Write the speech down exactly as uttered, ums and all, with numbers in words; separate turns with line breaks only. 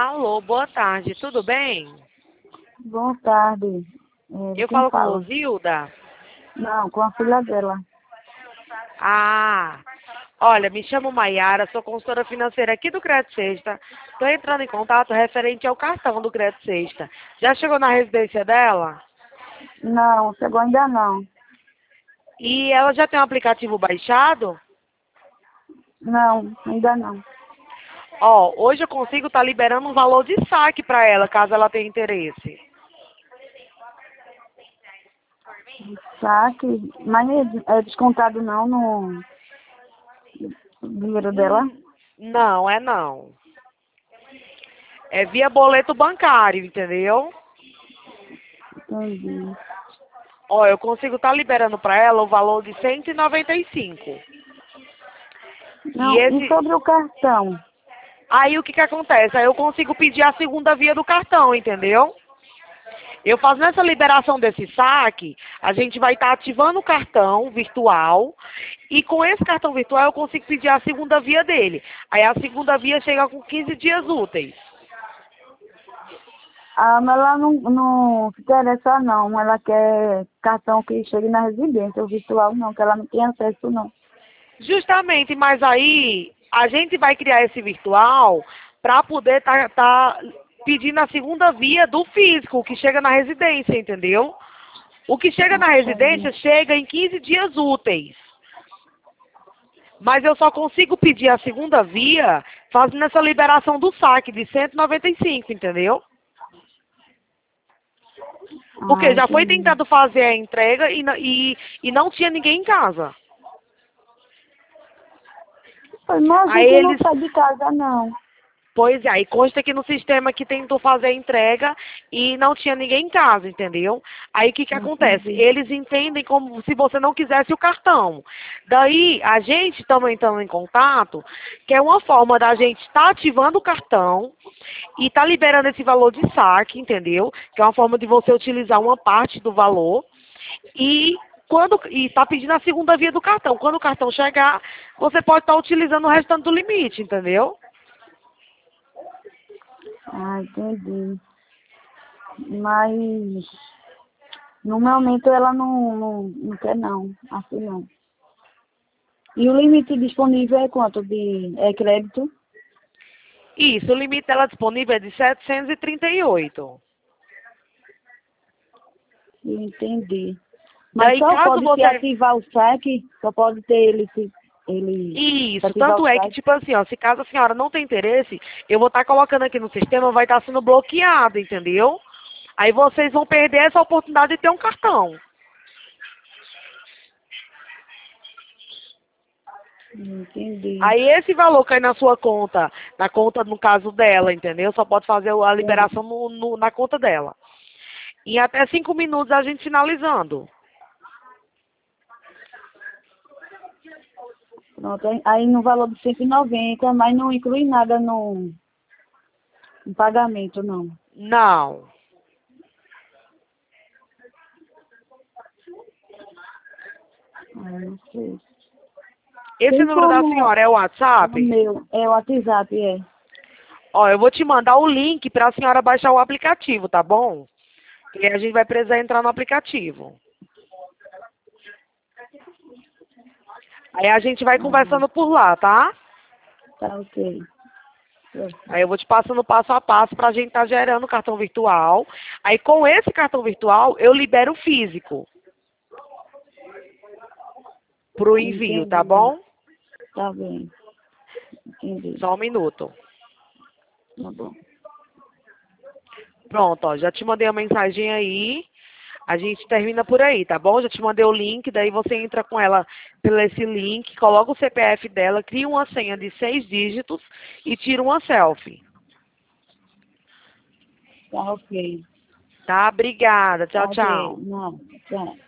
Alô, boa tarde, tudo bem?
Boa tarde. É,
Eu
quem
falo com
fala?
Rosilda?
Não, com a filha dela.
Ah, olha, me chamo Maiara, sou consultora financeira aqui do Crédito Sexta. Estou entrando em contato referente ao cartão do Crédito Sexta. Já chegou na residência dela?
Não, chegou ainda não.
E ela já tem um aplicativo baixado?
Não, ainda não.
Ó, hoje eu consigo estar liberando um valor de saque para ela, caso ela tenha interesse.
Saque, mas é é descontado não no dinheiro dela?
Hum, não, é não. É via boleto bancário, entendeu?
Entendi.
Ó, eu consigo estar liberando para ela o valor de cento e noventa e cinco. E
Não, e
esse,
sobre o cartão?
aí o que que acontece? Aí eu consigo pedir a segunda via do cartão, entendeu? Eu fazendo essa liberação desse saque, a gente vai estar ativando o cartão virtual e com esse cartão virtual eu consigo pedir a segunda via dele. Aí a segunda via chega com quinze dias úteis.
Ah, mas ela não, não se interessa não. Ela quer cartão que chegue na residência, o virtual não, que ela não tem acesso não.
Justamente, mas aí a gente vai criar esse virtual para poder estar tá, tá pedindo a segunda via do físico, que chega na residência, entendeu? O que chega na
Entendi.
residência chega em quinze dias úteis. Mas eu só consigo pedir a segunda via fazendo essa liberação do saque de cento e noventa e cinco, entendeu?
Ah,
Porque já foi
entendi.
tentado fazer a entrega e, n- e, e não tinha ninguém em casa.
Mas a
Aí
gente não
eles,
sai de casa não.
pois é, aí consta aqui no sistema que tentou fazer a entrega e não tinha ninguém em casa, entendeu? Aí o que que acontece?
Entendi.
Eles entendem como se você não quisesse o cartão. Daí a gente também entrando em contato, que é uma forma da gente estar ativando o cartão e tá liberando esse valor de saque, entendeu? Que é uma forma de você utilizar uma parte do valor e quando e tá pedindo a segunda via do cartão. Quando o cartão chegar, você pode estar utilizando o restante do limite, entendeu?
Ah, entendi. Mas no momento ela não, não, não quer não, assim não. E o limite disponível é quanto de é crédito?
Isso, o limite dela disponível é de setecentos e trinta e oito.
Eu entendi. Mas
Daí,
só
caso
pode se
você...
ativar o saque, só pode ter ele se ele se
Isso,
ativar
tanto
o
é que,
saque.
tipo assim, ó, se caso a senhora não tem interesse, eu vou estar colocando aqui no sistema, vai estar sendo bloqueado, entendeu? Aí vocês vão perder essa oportunidade de ter um cartão.
Entendi.
Aí esse valor cai na sua conta, na conta, no caso dela, entendeu? Só pode fazer a
Entendi.
liberação no, no- na conta dela. Em até cinco minutos a gente finalizando.
Pronto, aí aí no valor de cento e noventa, mas não inclui nada no, no pagamento, não.
Não.
Ah, não sei.
Esse
Tem
número da
como
senhora é o
o
WhatsApp?
meu, é o WhatsApp, é.
Ó, eu vou te mandar o link para a senhora baixar o aplicativo, tá bom? E a gente vai precisar entrar no aplicativo. Aí a gente vai
Ah,
conversando por lá, tá?
tá ok.
Aí eu vou te passando passo a passo para a gente estar gerando o cartão virtual. Aí com esse cartão virtual eu libero o físico pro envio, tá
Entendi.
bom?
Tá bem. Entendi.
Só um minuto.
Tá bom.
Pronto, ó, já te mandei a mensagem aí. A gente termina por aí, tá bom? Já te mandei o link, daí você entra com ela pelo esse link, coloca o C P F dela, cria uma senha de seis dígitos e tira uma selfie.
Tá ok.
Tá? Obrigada. Tchau,
Tá ok.
tchau.
Não, tchau.